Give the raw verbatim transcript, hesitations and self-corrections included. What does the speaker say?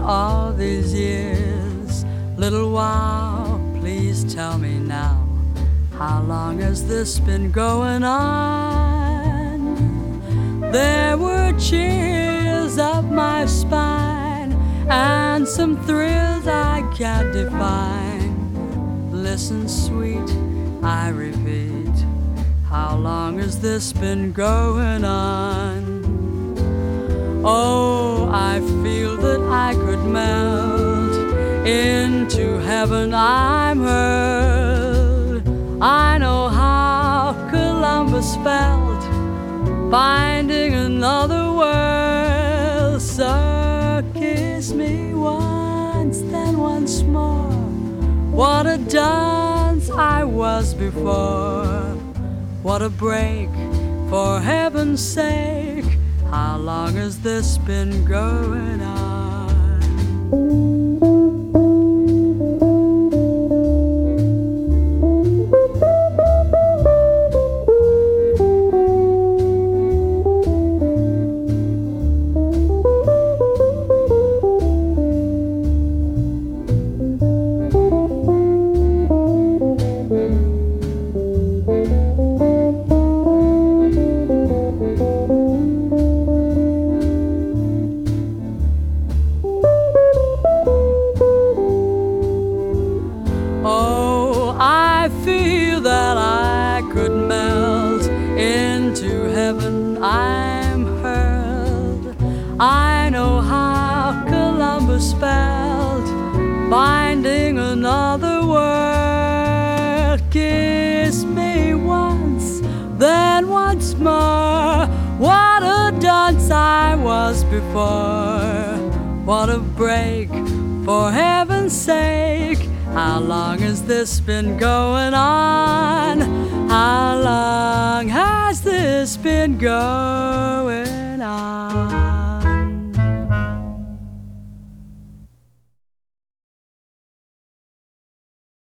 all these years? Little while, please tell me now, how long has this been going on? There were chills up my spine and some thrills I can't define. Listen, sweet, I repeat, how long has this been going on? Oh, I feel that I could melt into heaven. I'm hurled. I know how Columbus felt, finding another world. So kiss me once, then once more. What a dunce I was before. What a break, for heaven's sake. How long has this been going on? I feel that I could melt into heaven. I'm hurled. I know how Columbus felt, finding another world. Kiss me once, then once more. What a dunce I was before. What a break, for heaven's sake. How long has this been going on? How long has this been going